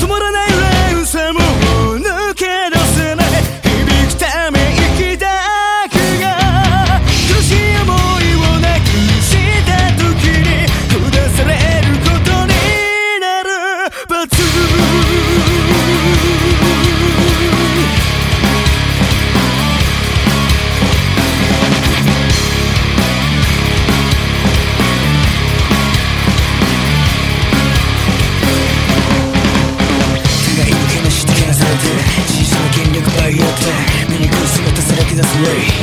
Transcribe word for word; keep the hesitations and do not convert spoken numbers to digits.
止まらない連鎖も抜け出せない響くため息だけが苦しい思いをなくした時に下されることになる罰小さな権力奪い合って醜い姿さらけ出すウェイ